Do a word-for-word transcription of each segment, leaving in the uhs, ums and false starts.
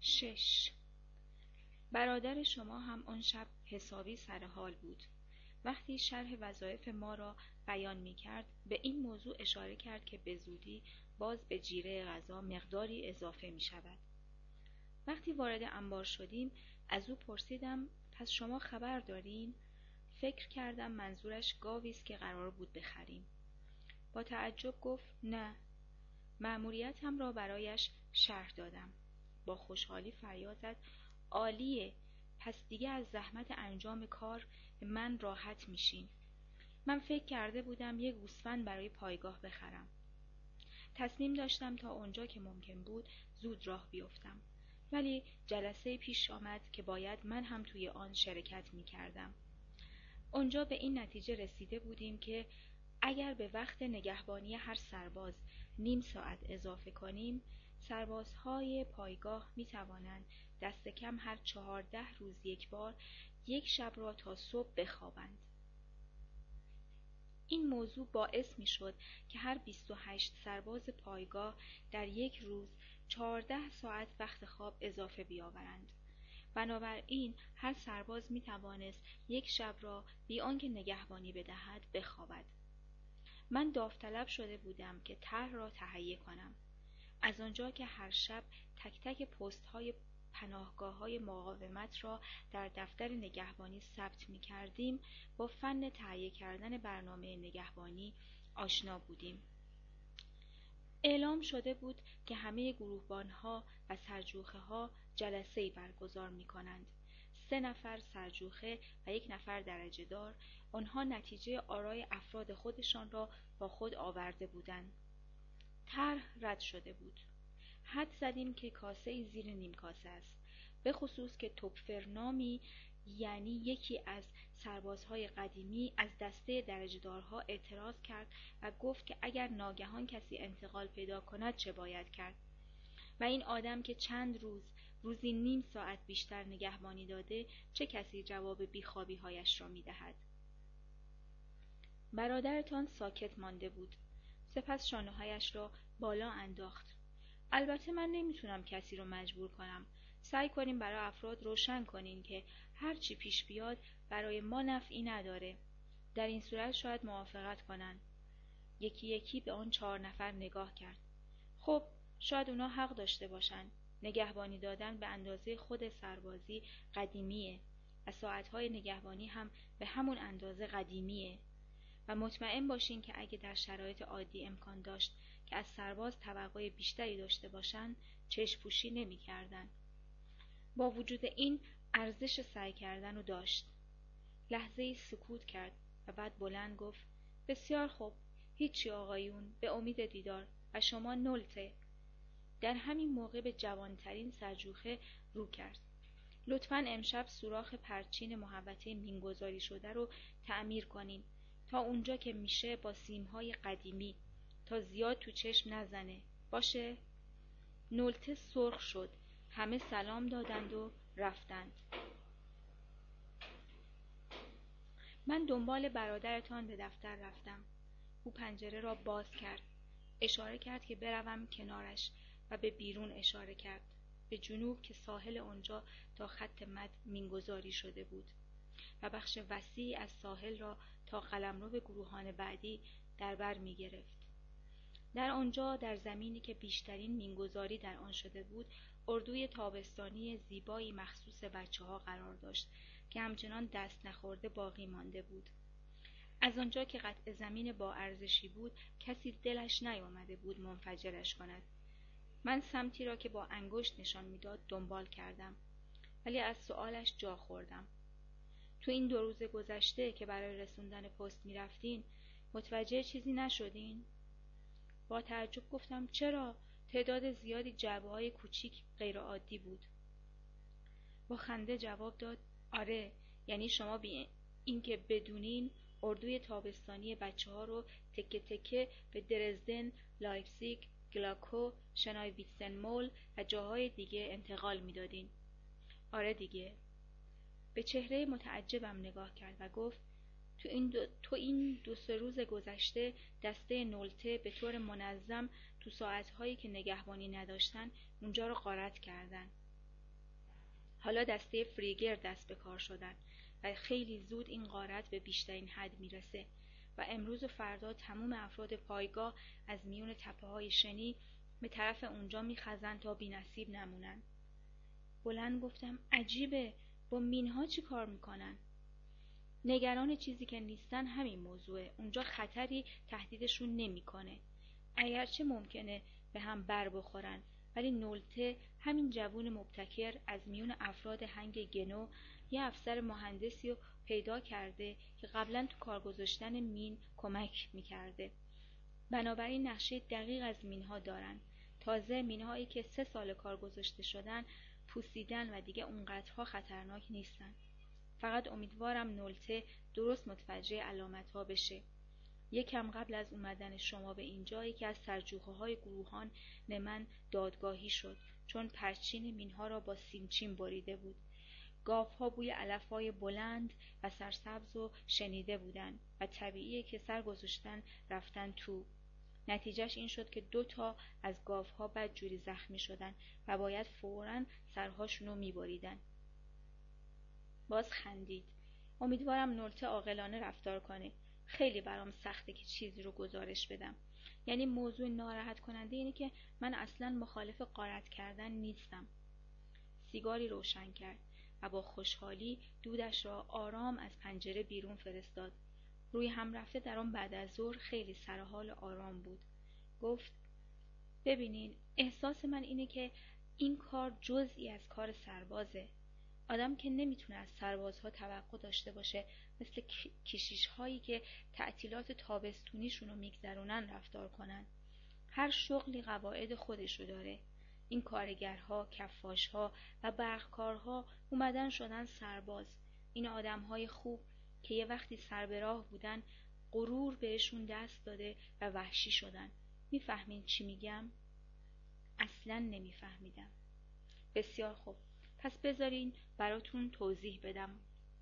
شش. برادر شما هم آن شب حسابی سر حال بود. وقتی شرح وظایف ما را بیان می کرد به این موضوع اشاره کرد که به زودی باز به جیره غذا مقداری اضافه می شود. وقتی وارد انبار شدیم از او پرسیدم پس شما خبر دارین؟ فکر کردم منظورش گاوی است که قرار بود بخریم. با تعجب گفت نه. مأموریتم را برایش شرح دادم. با خوشحالی فریاد زد عالیه، پس دیگه از زحمت انجام کار من راحت میشین. من فکر کرده بودم یه گوسفند برای پایگاه بخرم. تصمیم داشتم تا اونجا که ممکن بود زود راه بیفتم، ولی جلسه پیش آمد که باید من هم توی آن شرکت میکردم. اونجا به این نتیجه رسیده بودیم که اگر به وقت نگهبانی هر سرباز نیم ساعت اضافه کنیم، سربازهای پایگاه می توانند دست کم هر چهارده روز یک بار یک شب را تا صبح بخوابند. این موضوع باعث می شد که هر بیست و هشت سرباز پایگاه در یک روز چهارده ساعت وقت خواب اضافه بیاورند. بنابراین هر سرباز می توانست یک شب را بی آنکه نگهبانی بدهد بخوابد. من داوطلب شده بودم که طرح را تهیه کنم. از آنجا که هر شب تک تک پست های پناهگاه های مقاومت را در دفتر نگهبانی ثبت می کردیم، با فن تهیه کردن برنامه نگهبانی آشنا بودیم. اعلام شده بود که همه گروهبان ها و سرجوخه ها جلسه‌ای برگزار می کنند. سه نفر سرجوخه و یک نفر درجه دار، آنها نتیجه آرای افراد خودشان را با خود آورده بودند. طرح رد شده بود. حد زدیم که کاسه زیر نیم کاسه است، به خصوص که توپفرنامی یعنی یکی از سربازهای قدیمی از دسته درجه‌دارها اعتراض کرد و گفت که اگر ناگهان کسی انتقال پیدا کند چه باید کرد؟ و این آدم که چند روز روزی نیم ساعت بیشتر نگهبانی داده چه کسی جواب بیخوابی هایش را می دهد؟ برادرتان ساکت مانده بود. سپس شانه‌هایش را بالا انداخت. البته من نمیتونم کسی رو مجبور کنم. سعی کنیم برای افراد روشن کنین که هر چی پیش بیاد برای ما نفعی نداره. در این صورت شاید موافقت کنن. یکی یکی به آن چهار نفر نگاه کرد. خب شاید اونا حق داشته باشن. نگهبانی دادن به اندازه خود سربازی قدیمیه و ساعتهای نگهبانی هم به همون اندازه قدیمیه. و مطمئن باشین که اگه در شرایط عادی امکان داشت که از سرباز توقع بیشتری داشته باشن، چشم پوشی نمی کردن. با وجود این ارزش سعی کردن رو داشت. لحظه‌ای سکوت کرد و بعد بلند گفت بسیار خوب، هیچی آقایون، به امید دیدار و شما نلته. در همین موقع به جوانترین سرجوخه رو کرد. لطفاً امشب سوراخ پرچین محوطه مینگذاری شده رو تعمیر کنین تا اونجا که میشه با سیمهای قدیمی تا زیاد تو چشم نزنه. باشه؟ نلته سرخ شد. همه سلام دادند و رفتند. من دنبال برادرتان به دفتر رفتم. او پنجره را باز کرد. اشاره کرد که بروم کنارش و به بیرون اشاره کرد. به جنوب که ساحل آنجا تا خط مد مینگذاری شده بود و بخش وسیعی از ساحل را تا قلمرو گروهان بعدی در بر می گرفت. در آنجا در زمینی که بیشترین مینگذاری در آن شده بود، اردوی تابستانی زیبایی مخصوص بچه ها قرار داشت که همچنان دست نخورده باقی مانده بود. از آنجا که قطع زمین با ارزشی بود، کسی دلش نیامده بود منفجرش کند. من سمتی را که با انگشت نشان میداد دنبال کردم، ولی از سؤالش جا خوردم. تو این دو روز گذشته که برای رسوندن پست می رفتین متوجه چیزی نشدین؟ با تعجب گفتم چرا؟ تعداد زیادی جعبه های کوچیک غیر عادی بود. با خنده جواب داد آره، یعنی شما بی اینکه بدونین اردوی تابستانی بچه ها رو تکه تکه به درزدن، لایپزیگ، گلاکو، شنای ویتسنمول و جاهای دیگه انتقال میدادین. آره دیگه. به چهره متعجبم نگاه کرد و گفت تو این دو, تو این دو سه روز گذشته دسته نلته به طور منظم تو ساعتهایی که نگهبانی نداشتن اونجا رو غارت کردن. حالا دسته فریگر دست به کار شدن و خیلی زود این غارت به بیشترین حد میرسه و امروز و فردا تمام افراد پایگاه از میون تپه های شنی به طرف اونجا میخزن تا بی نصیب نمونن. بلند گفتم عجیبه، با مینها چی کار میکنن؟ نگران چیزی که نیستن همین موضوعه. اونجا خطری تهدیدشون نمیکنه. اگرچه ممکنه به هم بر بخورن، ولی نولته همین جوون مبتکر از میون افراد هنگ گنو یه افسر مهندسی رو پیدا کرده که قبلا تو کار گذاشتن مین کمک میکرده. بنابراین نقشه دقیق از مینها دارن. تازه مینهایی که سه سال کار گذاشته شدن پوسیدن و دیگه اونقدرها خطرناک نیستن. فقط امیدوارم نولته درست متوجه علامت‌ها بشه. یکم قبل از اومدن شما به اینجا یکی از سرجوخه‌های گروهان من دادگاهی شد، چون پرچین مینها را با سیمچین بریده بود. گاوها بوی علف‌های بلند و سرسبز رو شنیده بودن و طبیعیه که سر گذاشتن رفتن تو. نتیجهش این شد که دو تا از گاوها بدجوری زخمی شدن و باید فوراً سرهاشون رو می‌بریدن. باز خندید. امیدوارم نولته عاقلانه رفتار کنه. خیلی برام سخته که چیزی رو گزارش بدم. یعنی موضوع ناراحت کننده اینه که من اصلاً مخالف غارت کردن نیستم. سیگاری روشن کرد و با خوشحالی دودش را آرام از پنجره بیرون فرستاد. روی هم رفته در آن بعد از ظهر خیلی سرحال آرام بود. گفت ببینین، احساس من اینه که این کار جزئی از کار سربازه. آدم که نمیتونه از سربازها توقع داشته باشه مثل کشیش هایی که تعطیلات تابستونیشون رو میگذرونن رفتار کنن. هر شغلی قواعد خودشو داره. این کارگرها، کفاشها و برقکارها اومدن شدن سرباز. این آدمهای خوب که یه وقتی سر به راه بودن غرور بهشون دست داده و وحشی شدن. میفهمین چی میگم؟ اصلاً نمیفهمیدم. بسیار خوب، پس بذارین براتون توضیح بدم.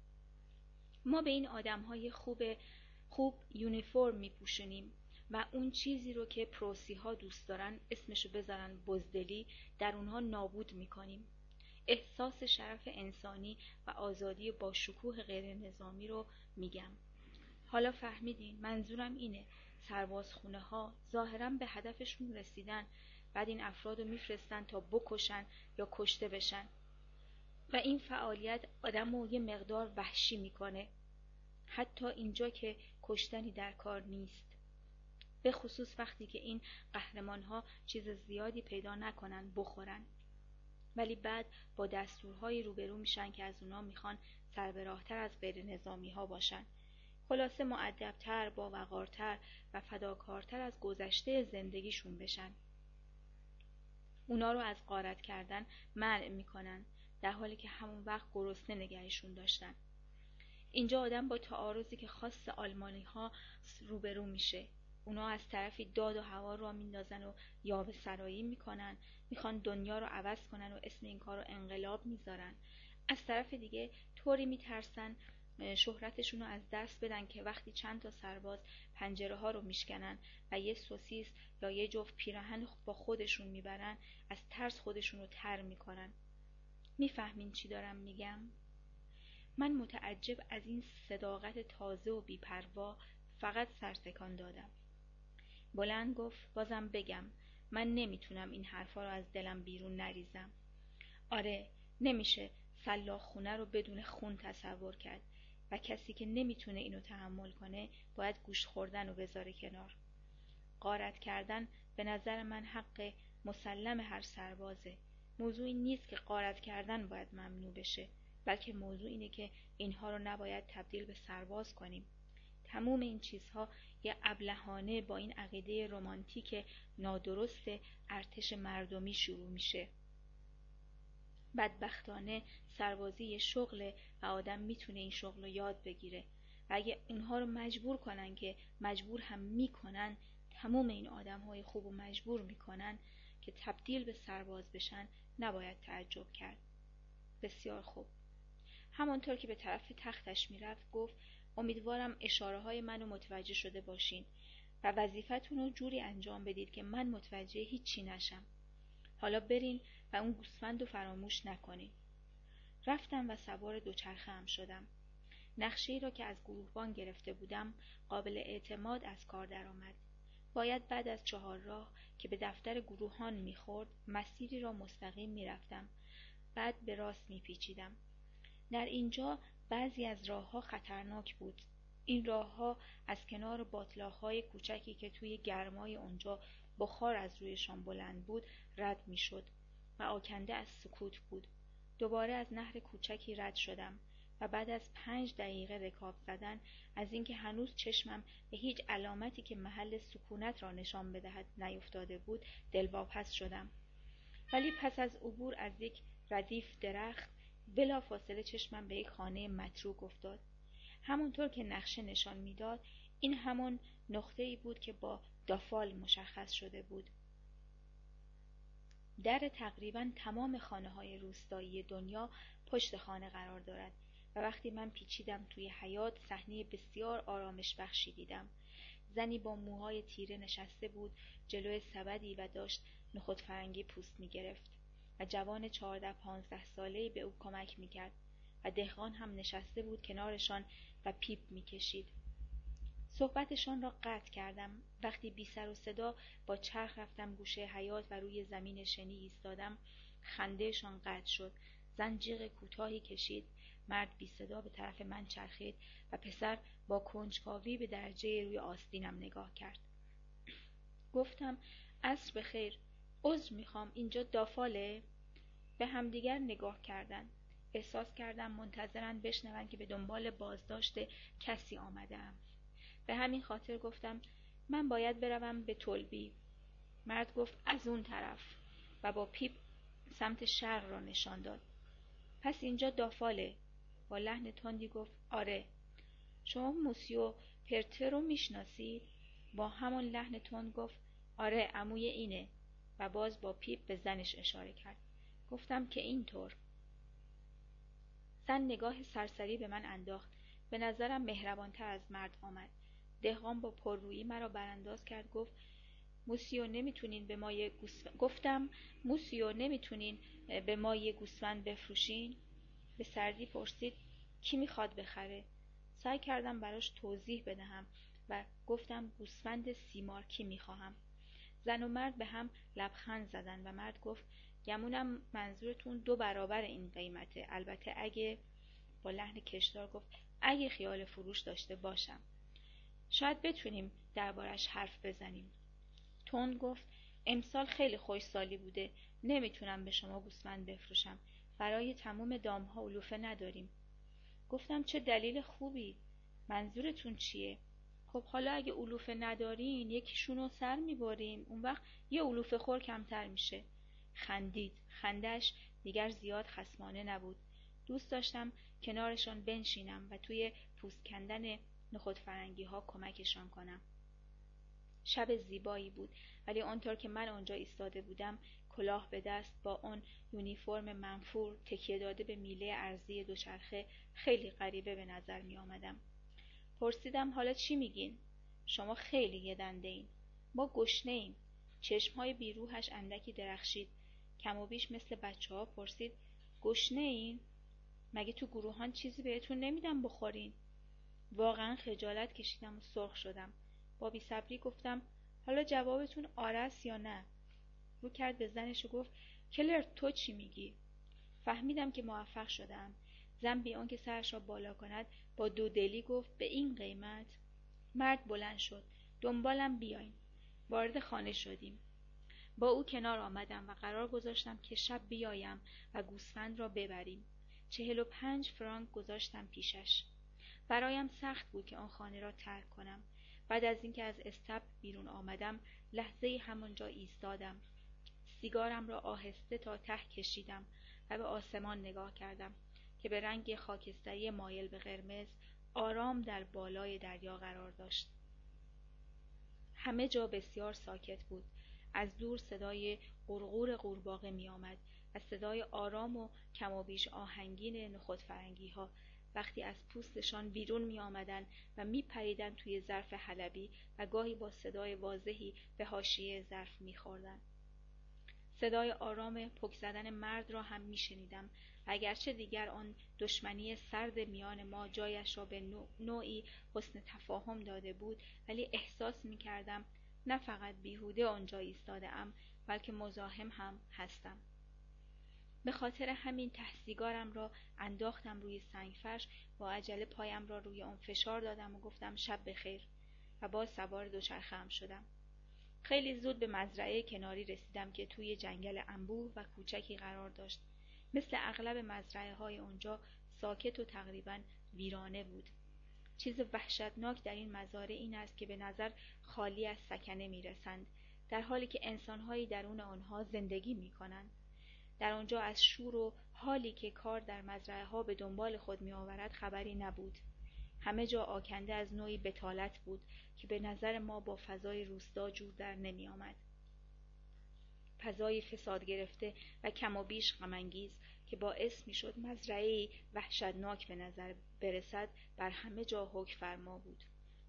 ما به این آدمهای خوب خوب یونیفرم میپوشونیم و اون چیزی رو که پروسی ها دوست دارن اسمشو بذارن بزدلی در اونها نابود میکنیم. احساس شرف انسانی و آزادی با شکوه غیر نظامی رو میگم. حالا فهمیدین؟ منظورم اینه سربازخونه ها ظاهراً به هدفشون رسیدن، بعد این افراد رو میفرستن تا بکشن یا کشته بشن و این فعالیت آدم رو یه مقدار وحشی میکنه، حتی اینجا که کشتنی در کار نیست، به خصوص وقتی که این قهرمان ها چیز زیادی پیدا نکنن بخورن، ولی بعد با دستورهای روبرو میشن که از اونا میخوان سربراهتر از غیر نظامی ها باشن، خلاصه مؤدبتر، با وقارتر و فداکارتر از گذشته زندگیشون بشن. اونا رو از غارت کردن منع میکنن، در حالی که همون وقت گرسنه نگهشون داشتن. اینجا آدم با تعارضی که خاص آلمانی ها روبرو میشه. اونا از طرفی داد و هوا رو میندازن و یاوه سرایی میکنن، میخوان دنیا رو عوض کنن و اسم این کار رو انقلاب میذارن. از طرف دیگه طوری میترسن شهرتشون رو از دست بدن که وقتی چند تا سرباز پنجره ها رو میشکنن و یه سوسیس یا یه جفت پیراهن با خودشون میبرن از ترس خودشون رو تر میکنن. میفهمین چی دارم میگم؟ من متعجب از این صداقت تازه و بی‌پروا فقط سرتکان دادم. بلند گفت بازم بگم من نمیتونم این حرفا رو از دلم بیرون نریزم. آره، نمیشه سلاخ خونه رو بدون خون تصور کرد و کسی که نمیتونه اینو تحمل کنه باید گوشت خوردن رو بذاره کنار. غارت کردن به نظر من حق مسلم هر سربازه. موضوعی نیست که غارت کردن باید ممنوع بشه، بلکه موضوع اینه که اینها رو نباید تبدیل به سرباز کنیم. تموم این چیزها یه ابلهانه با این عقیده رمانتیک نادرست ارتش مردمی شروع میشه. بدبختانه سربازی یه شغله و آدم میتونه این شغل رو یاد بگیره و اگه اونها رو مجبور کنن که مجبور هم میکنن، تموم این آدم های خوب و مجبور میکنن که تبدیل به سرباز بشن، نباید تعجب کرد. بسیار خوب. همانطور که به طرف تختش میرفت گفت امیدوارم اشاره های منو متوجه شده باشین و وظیفتون رو جوری انجام بدید که من متوجه هیچی نشم. حالا برین و اون گوسفند رو فراموش نکنین. رفتم و سوار دوچرخه ام شدم. نقشه‌ای را که از گروهبان گرفته بودم قابل اعتماد از کار درآمد. باید بعد از چهار راه که به دفتر گروهان می‌خورد مسیری را مستقیم می‌رفتم، بعد به راست می‌پیچیدم. در اینجا بعضی از راه‌ها خطرناک بود. این راه‌ها از کنار باتلاق‌های کوچکی که توی گرمای اونجا بخار از رویشان بلند بود رد می‌شد و آکنده از سکوت بود. دوباره از نهر کوچکی رد شدم و بعد از پنج دقیقه رکاب زدن از اینکه هنوز چشمم به هیچ علامتی که محل سکونت را نشان بدهد نیفتاده بود دلواپس شدم. ولی پس از عبور از یک ردیف درخت بلا فاصله چشمم به یک خانه متروک افتاد. همونطور که نقشه نشان میداد این همان نقطه‌ای بود که با دافال مشخص شده بود. در تقریباً تمام خانه‌های روستایی دنیا پشت خانه قرار دارد و وقتی من پیچیدم توی حیاط صحنه بسیار آرامش بخشی دیدم. زنی با موهای تیره نشسته بود جلوی سبدی و داشت نخود فرنگی پوست می گرفت و جوان چهارده پانزده ساله‌ای به او کمک می کرد و دهقان هم نشسته بود کنارشان و پیپ می کشید. صحبتشان را قطع کردم. وقتی بی سر و صدا با چرخ رفتم گوشه حیاط و روی زمین شنی ایستادم خندهشان قطع شد. زن جیغ کوتاهی کشید، مرد بی صدا به طرف من چرخید و پسر با کنجکاوی به درجه روی آستینم نگاه کرد. گفتم عصر بخیر، عذر میخوام، اینجا دافاله؟ به همدیگر نگاه کردند. احساس کردم منتظرن بشنون که به دنبال بازداشت کسی آمده‌ام. به همین خاطر گفتم من باید بروم به تولبی. مرد گفت از اون طرف و با پیپ سمت شرق را نشان داد. پس اینجا دافاله؟ با لحن تندی گفت آره. شما موسیو پرتر رو میشناسید؟ با همان لحن تند گفت آره عموی اینه و باز با پیپ به زنش اشاره کرد. گفتم که اینطور. زن نگاه سرسری به من انداخت. به نظرم مهربانتر از مرد آمد. دهقان با پررویی مرا برانداز کرد. گفت موسیو نمیتونین به ما یه گوسفند گفتم موسیو نمیتونین به ما یه گوسفند بفروشین؟ به سردی پرسید کی میخواد بخره؟ سعی کردم براش توضیح بدهم و گفتم گوسفند سیمارکی میخواهم. زن و مرد به هم لبخند زدن و مرد گفت گمونم منظورتون دو برابر این قیمته. البته اگه با لحن کشدار گفت اگه خیال فروش داشته باشم شاید بتونیم دربارش حرف بزنیم. تند گفت امسال خیلی خوش سالی بوده، نمیتونم به شما گوسفند بفروشم. برای تمام دامها علوفه نداریم. گفتم چه دلیل خوبی، منظورتون چیه؟ خب حالا اگه علوفه ندارین یکیشونو سر میبریم، اون وقت یه علوفه خور کمتر میشه. خندید. خندش دیگر زیاد خصمانه نبود. دوست داشتم کنارشان بنشینم و توی پوست کندن نخود فرنگی ها کمکشان کنم. شب زیبایی بود ولی آنطور که من آنجا ایستاده بودم کلاه به دست با آن یونیفرم منفور تکیه داده به میله ارضی دوچرخه خیلی غریبه به نظر می آمدم. پرسیدم حالا چی میگین؟ شما خیلی یه دنده این. ما گشنه ایم. چشمهای بیروحش اندکی درخشید. کم و بیش مثل بچه ها پرسید گشنه این؟ مگه تو گروهان چیزی بهتون نمیدم بخورین؟ واقعا خجالت کشیدم و سرخ شدم. با بی‌صبری گفتم حالا جوابتون آره است یا نه؟ رو کرد به زنش و گفت کلر تو چی میگی؟ فهمیدم که موفق شدم. زن بی آنکه سرش را بالا کند با دودلی گفت به این قیمت؟ مرد بلند شد. دنبالم بیاین. وارد خانه شدیم. با او کنار آمدم و قرار گذاشتم که شب بیایم و گوسفند را ببریم. چهل و پنج فرانک گذاشتم پیشش. برایم سخت بود که آن خانه را ترک کنم. بعد از اینکه از استبل بیرون آمدم لحظه‌ای همانجا ایستادم. سیگارم را آهسته تا ته کشیدم و به آسمان نگاه کردم که به رنگ خاکستری مایل به قرمز آرام در بالای دریا قرار داشت. همه جا بسیار ساکت بود. از دور صدای غرغور قورباغه می آمد و صدای آرام و کم و بیش آهنگین نخود فرنگی ها وقتی از پوستشان بیرون می آمدن و می پریدن توی ظرف حلبی و گاهی با صدای واضحی به حاشیه ظرف می خوردن. صدای آرام پک زدن مرد را هم می شنیدم و اگرچه دیگر آن دشمنی سرد میان ما جایش را به نوعی حسن تفاهم داده بود، ولی احساس می کردم نه فقط بیهوده آنجا ایستاده ام، بلکه مزاحم هم هستم. به خاطر همین ته سیگارم را انداختم روی سنگفرش، با عجله پایم را روی آن فشار دادم و گفتم شب بخیر و باز سوار دوچرخه‌ام شدم. خیلی زود به مزرعه کناری رسیدم که توی جنگل انبوه و کوچکی قرار داشت. مثل اغلب مزرعه های اونجا ساکت و تقریباً ویرانه بود. چیز وحشتناک در این مزارع این است که به نظر خالی از سکنه می رسند، در حالی که انسانهایی درون آنها زندگی می کنند. در آنجا از شور و حالی که کار در مزرعه ها به دنبال خود می آورد خبری نبود. همه جا آکنده از نوعی بتالت بود که به نظر ما با فضای روستا جور در نمی آمد. فضای فساد گرفته و کم و بیش غم‌انگیز که باعث می شد مزرعه‌ای وحشتناک به نظر برسد بر همه جا حکم فرما بود.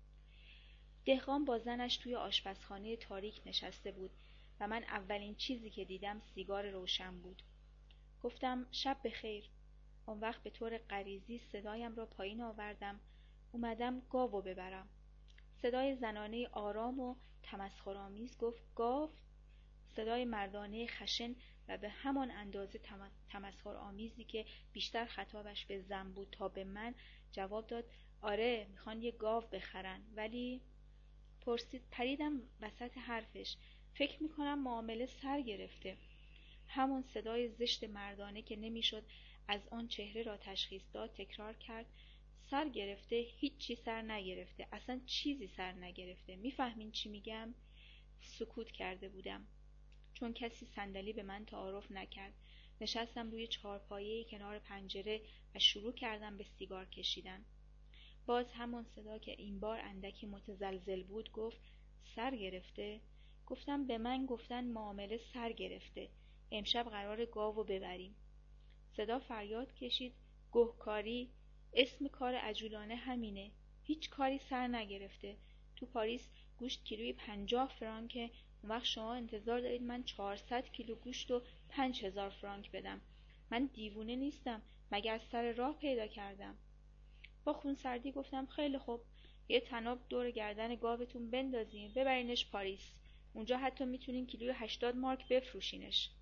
دهقان با زنش توی آشپزخانه تاریک نشسته بود و من اولین چیزی که دیدم سیگار روشن بود. گفتم شب بخیر. اون وقت به طور غریزی صدایم را پایین آوردم. اومدم گاوو ببرم. صدای زنانه آرام و تمسخرآمیز گفت گاو؟ صدای مردانه خشن و به همان اندازه تمسخرآمیزی که بیشتر خطابش به زن بود تا به من جواب داد آره میخوان یه گاو بخرن، ولی پرسید. پریدم وسط حرفش. فکر میکنم معامله سر گرفته. همون صدای زشت مردانه که نمیشد از آن چهره را تشخیص داد تکرار کرد. سر گرفته؟ هیچی سر نگرفته. اصلا چیزی سر نگرفته. میفهمین چی میگم؟ سکوت کرده بودم چون کسی صندلی به من تعارف نکرد. نشستم روی چهارپایه‌ای کنار پنجره و شروع کردم به سیگار کشیدن. باز همون صدا که این بار اندکی متزلزل بود گفت سر گرفته؟ گفتم به من گفتن معامله سر گرفته. امشب قرار گاوو ببریم. صدا فریاد کشید گهکاری؟ اسم کار عجولانه همینه. هیچ کاری سر نگرفته. تو پاریس گوشت کیلویی پنجاه فرانکه. اون وقت شما انتظار دارید من چهارصد کیلو گوشت و پنج هزار فرانک بدم. من دیوونه نیستم. مگر سر راه پیدا کردم؟ با خونسردی گفتم خیلی خوب، یه طناب دور گردن گاوتون بندازین ببرینش پاریس. اونجا حتی میتونین کیلوی هشتاد مارک بفروشینش.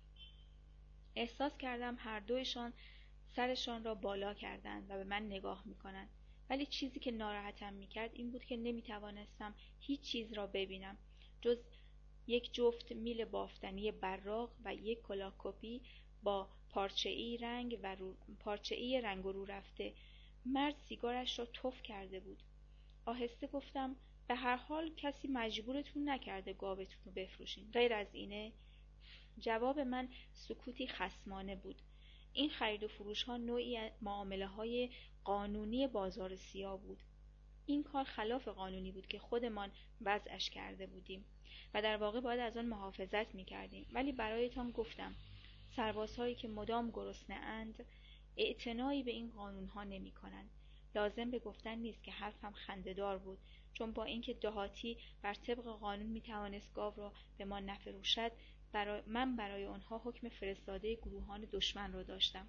احساس کردم هر دویشان سرشان را بالا کردند و به من نگاه میکنند، ولی چیزی که ناراحتم میکرد این بود که نمیتوانستم هیچ چیز را ببینم جز یک جفت میل بافتنی براق و یک کلاه کپی با پارچه‌ای رنگ و رو... پارچه‌ای رنگ و رو رفته. مرد سیگارش را تف کرده بود. آهسته گفتم به هر حال کسی مجبورتون نکرده گاوتون رو بفروشین، غیر از اینه؟ جواب من سکوتی خصمانه بود. این خرید و فروش ها نوعی معامله های قانونی بازار سیاه بود. این کار خلاف قانونی بود که خودمان وضعش کرده بودیم و در واقع باید از آن محافظت میکردیم. ولی برایتان گفتم سربازهایی که مدام گرسنه اند اعتنایی به این قانون ها نمی کنند. لازم به گفتن نیست که حرفم خنده‌دار بود، چون با اینکه دهاتی بر طبق قانون می توانست گاو را به ما نفروشد، برای من برای آنها حکم فرستاده گروهان دشمن را داشتم.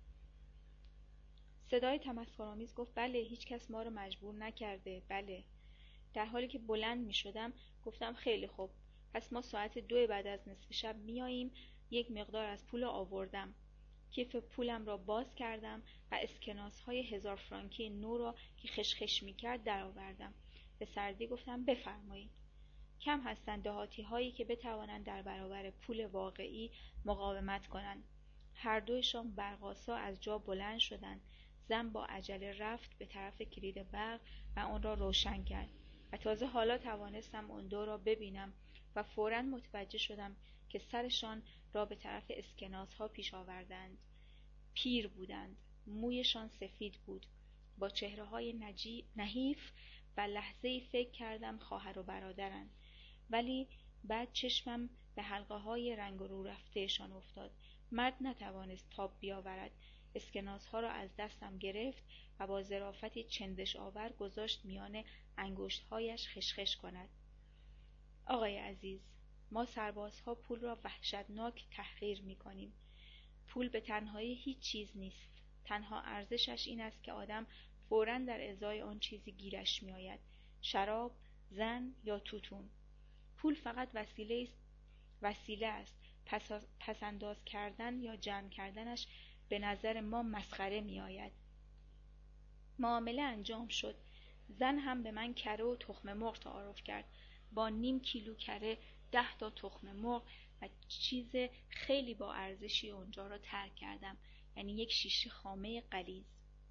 صدای تمسخرآمیز گفت بله، هیچ کس ما را مجبور نکرده. بله. در حالی که بلند می شدم گفتم خیلی خوب، پس ما ساعت دو بعد از نصف شب میاییم. یک مقدار از پول آوردم. کیف پولم را باز کردم و اسکناس های هزار فرانکی نو را که خشخش می کرد در آوردم. به سردی گفتم بفرمایید. کم هستند دهاتی هایی که بتوانند در برابر پول واقعی مقاومت کنند. هر دویشان برقاسا از جا بلند شدند. زن با عجله رفت به طرف کلید برق و آن را روشن کرد و تازه حالا توانستم آن دو را ببینم و فوراً متوجه شدم که سرشان را به طرف اسکناس ها پیش آوردند. پیر بودند. مویشان سفید بود با چهره های نحیف و لحظه‌ای فکر کردم خواهر و برادرند، ولی بعد چشمم به حلقه های رنگ و رو رفتهشان افتاد. مرد نتوانست تاب بیاورد. اسکناس ها را از دستم گرفت و با ظرافتی چندش آور گذاشت میان انگشت هایش خشخش کند. آقای عزیز، ما سربازها پول را وحشتناک تحقیر می‌کنیم. پول به تنهایی هیچ چیز نیست. تنها ارزشش این است که آدم فوراً در ازای آن چیزی گیرش می‌آید: شراب، زن یا توتون. پول فقط وسیله است، وسیله است. پس پس‌انداز کردن یا جمع کردنش به نظر ما مسخره می‌آید. معامله انجام شد. زن هم به من کره و تخم مرغ تعارف کرد. با نیم کیلو کره، ده تا تخم مرغ و چیز خیلی با ارزشی اونجا را ترک کردم، یعنی یک شیشه خامه غلیظ.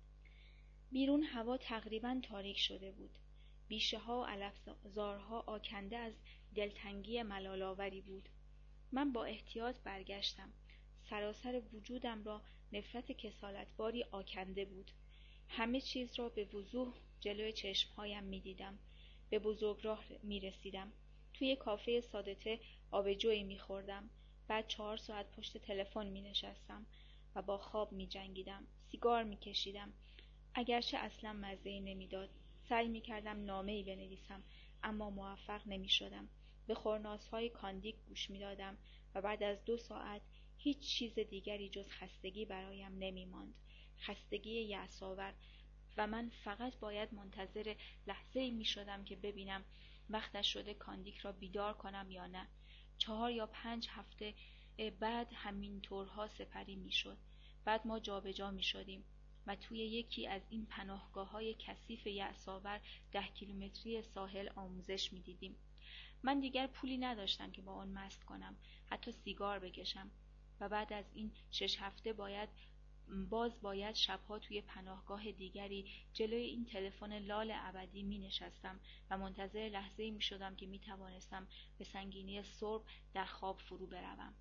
بیرون هوا تقریباً تاریک شده بود. بیشه ها و علفزارها آکنده از دلتنگی ملال‌آوری بود. من با احتیاط برگشتم. سراسر وجودم را نفرت کسالتباری آکنده بود. همه چیز را به وضوح جلوی چشمهایم می دیدم. به بزرگراه می رسیدم. توی کافه سادته آبجویی می خوردم. بعد چهار ساعت پشت تلفن می نشستم و با خواب می جنگیدم. سیگار می کشیدم، اگرچه اصلا مزه‌ای نمی داد. سعی می کردم نامه‌ای بنویسم، اما موفق نمی شدم. به خورناس‌های کاندیک گوش می دادم و بعد از دو ساعت هیچ چیز دیگری جز خستگی برایم نمی ماند. خستگی یأس‌آور، و من فقط باید منتظر لحظه‌ای می شدم که ببینم وقتش شده کاندیک را بیدار کنم یا نه. چهار یا پنج هفته بعد همین طورها سپری می شد. بعد ما جابجا می شدیم و توی یکی از این پناهگاه‌های کثیف یأس‌آور ده کیلومتری ساحل آموزش می دیدیم. من دیگر پولی نداشتم که با آن مست کنم، حتی سیگار بکشم، و بعد از این شش هفته باید باز باید شبها توی پناهگاه دیگری جلوی این تلفن لال ابدی می نشستم و منتظر لحظه‌ای می شدم که می توانستم به سنگینی صبح در خواب فرو بروم.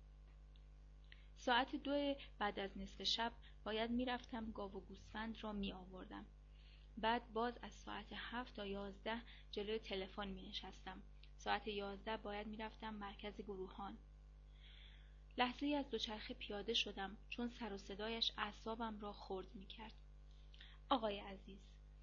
ساعت دو بعد از نصف شب باید می رفتم گاو و گوسفند را می آوردم. بعد باز از ساعت هفت تا یازده جلوی تلفن می نشستم. ساعت یازده باید می رفتم مرکز گروهان. لحظه‌ای از دوچرخه پیاده شدم چون سر و صدایش اعصابم را خرد می کرد. آقای عزیز،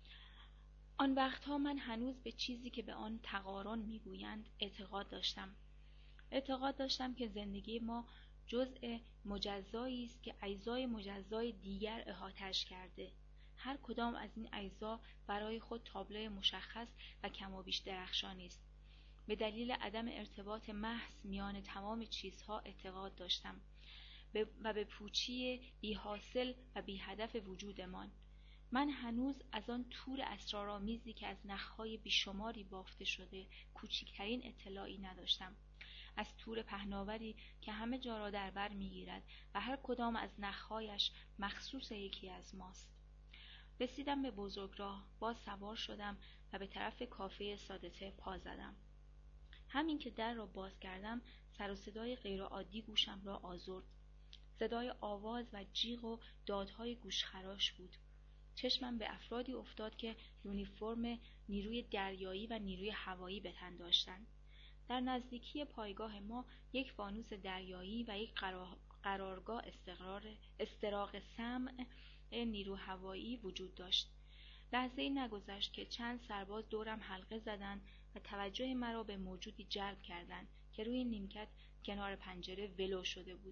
آن وقتها من هنوز به چیزی که به آن تقارن می گویند اعتقاد داشتم. اعتقاد داشتم که زندگی ما جزء مجزایی است که اجزای مجزای دیگر احاطه‌اش کرده. هر کدام از این اجزا برای خود تابلوی مشخص و کم و بیش درخشانی است. به دلیل عدم ارتباط محض میان تمام چیزها اعتقاد داشتم و به پوچی بی حاصل و بی هدف وجودمان. من هنوز از آن تور اسرارآمیزی که از نخهای بیشماری بافته شده کوچکترین اطلاعی نداشتم. از تور پهناوری که همه جا را در بر میگیرد و هر کدام از نخهایش مخصوص یکی از ماست. رسیدم به بزرگراه، باز سوار شدم و به طرف کافه سادته پا زدم. همین که در را باز کردم، سر و صدای غیرعادی گوشم را آزرد. صدای آواز و جیغ و دادهای گوشخراش بود. چشمم به افرادی افتاد که یونیفرم نیروی دریایی و نیروی هوایی به تن داشتند. در نزدیکی پایگاه ما یک فانوس دریایی و یک قرار... قرارگاه استقرار استراق سمع نیرو هوایی وجود داشت. لحظه‌ای نگذشت که چند سرباز دورم حلقه زدند و توجه مرا به موجودی جلب کردند که روی نیمکت کنار پنجره ولو شده بود.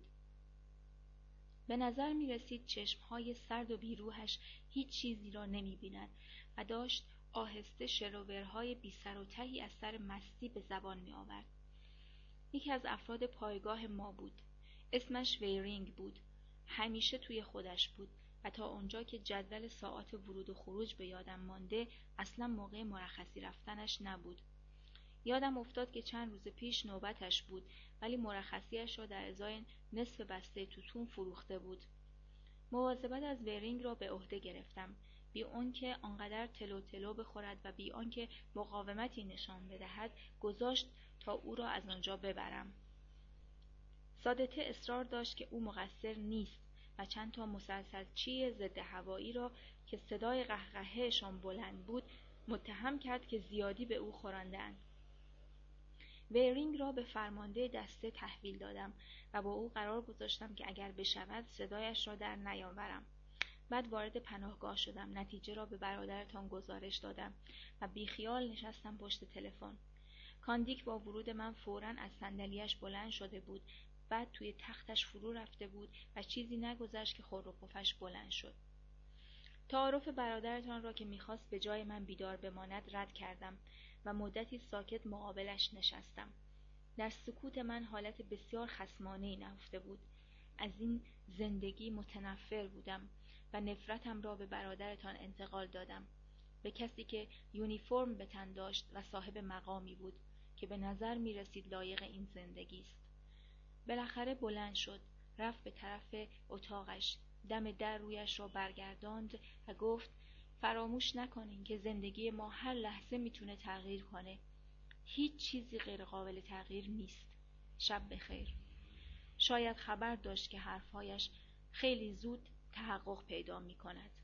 به نظر می رسید چشمهای سرد و بیروحش هیچ چیزی را نمی بیند و داشت آهسته شروورهای بی سر و تهی از سر مستی به زبان می آورد. یکی از افراد پایگاه ما بود. اسمش ویرینگ بود. همیشه توی خودش بود و تا اونجا که جدول ساعات ورود و خروج به یادم مانده اصلا موقع مرخصی رفتنش نبود. یادم افتاد که چند روز پیش نوبتش بود ولی مرخصیش را در ازای نصف بسته توتون فروخته بود. مواظبت از ویرینگ را به عهده گرفتم، بی آنکه آنقدر تلو تلو بخورد و بی آنکه مقاومتی نشان بدهد گذاشت تا او را از آنجا ببرم. سادته اصرار داشت که او مقصر نیست و چند تا مسلسلچی ضد هوایی را که صدای قهقهه‌شان بلند بود متهم کرد که زیادی به او خورانده‌اند. ویرینگ را به فرمانده دسته تحویل دادم و با او قرار گذاشتم که اگر بشود صدایش را در نیاورم. بعد وارد پناهگاه شدم. نتیجه را به برادرتان گزارش دادم و بیخیال نشستم پشت تلفن. کاندیک با ورود من فوراً از صندلیاش بلند شده بود، بعد توی تختش فرو رفته بود و چیزی نگذشت که خور و پفش بلند شد. تعارف برادرتان را که می‌خواست به جای من بیدار بماند رد کردم و مدتی ساکت مقابلش نشستم. در سکوت من حالت بسیار خصمانه‌ای نهفته بود. از این زندگی متنفر بودم و نفرتم را به برادرتان انتقال دادم، به کسی که یونیفرم به تن داشت و صاحب مقامی بود که به نظر می رسید لایق این زندگی است. بالاخره بلند شد، رفت به طرف اتاقش، دم در رویش را برگرداند و گفت فراموش نکنین که زندگی ما هر لحظه میتونه تغییر کنه. هیچ چیزی غیر قابل تغییر نیست. شب بخیر. شاید خبر داشت که حرفهایش خیلی زود تحقق پیدا می کند.